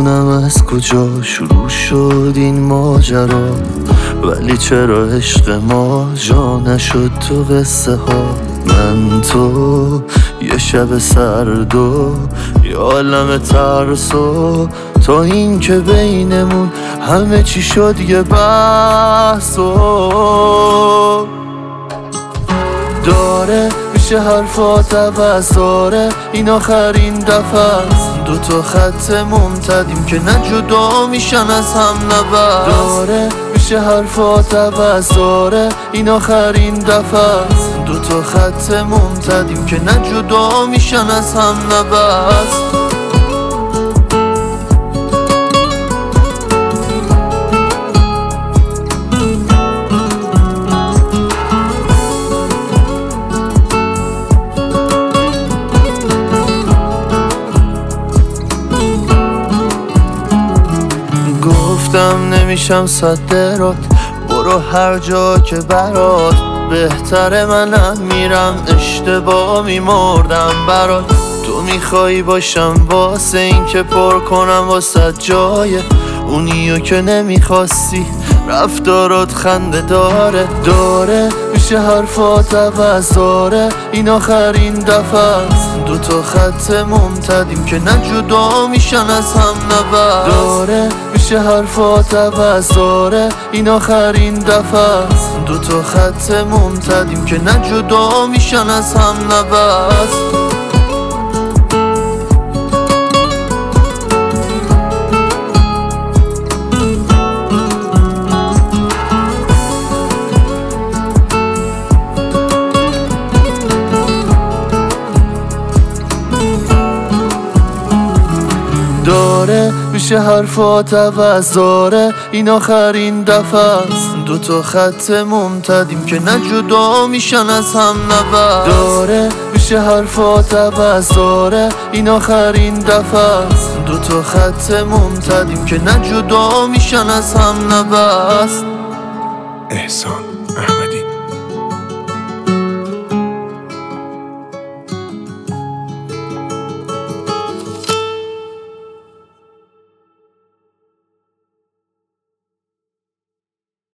نمیدونم از کجا شروع شد این ماجرا، ولی چرا عشق ما جا نشد تو قصه ها. من تو یه شب سرد و یه عالم ترس و تا این که بینمون همه چی شد یه بحث و داره میشه حرفات عوض. داره این آخرین دفعه است، دوتا خط ممتدیم که نه جدا میشن از هم نبست. داره میشه حرفات عوض. داره این آخرین دفعه است، دوتا خط ممتدیم که نه جدا میشن از هم نبست. گفتم نمیشم صدرات، برو هر جا که برات بهتره. منم میرم اشتباه میمردم برات. تو میخوایی باشم واسه این که پر کنم واسه جای اونیو که نمیخواستی. رفتارات خنده داره میشه حرفات عوض. داره این آخرین دفعه است، دوتا خط ممتدیم که نه جدا میشن از هم نبست. داره میشه حرفات عوض. داره این آخرین دفعه است، دوتا خط ممتدیم که نه جدا میشن از هم نبست. داره میشه حرفات عوض. داره این آخرین دفعه است، دوتا خط ممتدیم که نه جدا میشن از هم نبست. داره میشه حرفات عوض. داره این آخرین دفعه است، دوتا خط ممتدیم که نه جدا میشن از هم نبست. احسان